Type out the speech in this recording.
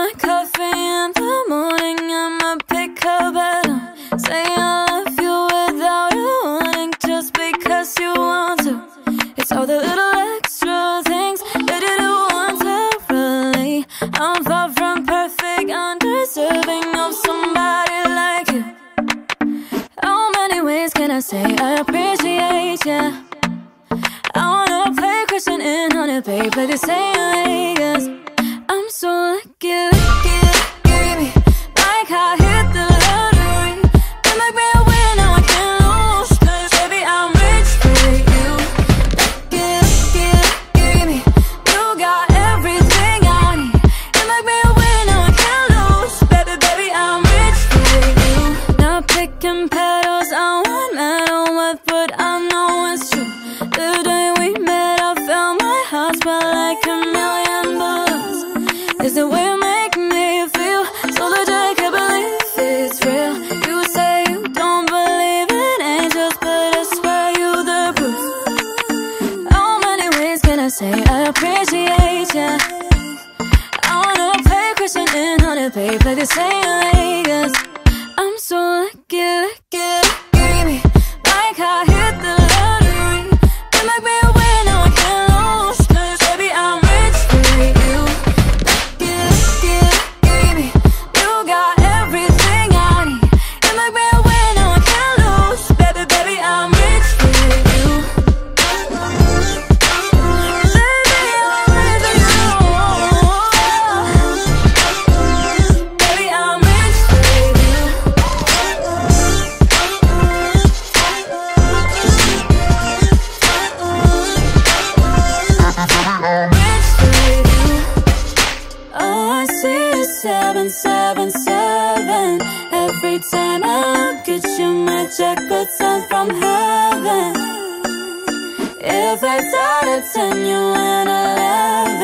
my coffee in the morning, I'ma pick up at 'em. Say I love you without you wanting, just because you want to. It's all the little extra things that you do voluntarily. I'm far from perfect, undeserving of somebody like you. How many ways can I say I appreciate you? I wanna play Christian in on it, babe, like they say in Vegas. I'm so lucky, lucky, lucky, like I hit the lottery. You make me a winner, now I can't lose, 'cause baby, I'm rich for you. Lucky, lucky, lucky, you got everything I need. You make me a winner, now I can't lose, baby, baby, I'm rich for you. Not picking petals on one metal with, but I know it's true. The day we met, I felt my heart spell like a million bullets. It's the way you make me feel, so that I can't believe it's real. You say you don't believe in angels, but I swear you the proof. How many ways can I say I appreciate ya? I wanna play Christian in on it, babe, like they say in Vegas. I'm so lucky, lucky, lucky, like I hit the lottery. You make me a winner, now I can't lose, 'cause baby, I'm rich for you. Lucky, lucky, lucky, you got everything I need. You make me a winner, now I can't lose, baby, baby, I'm rich for you. Baby, I'm rich for you. Baby, I'm rich for you. Oh, I see a 777. Every time I look at you, my jackpot sent from heaven. If it's out of 10, you an 11.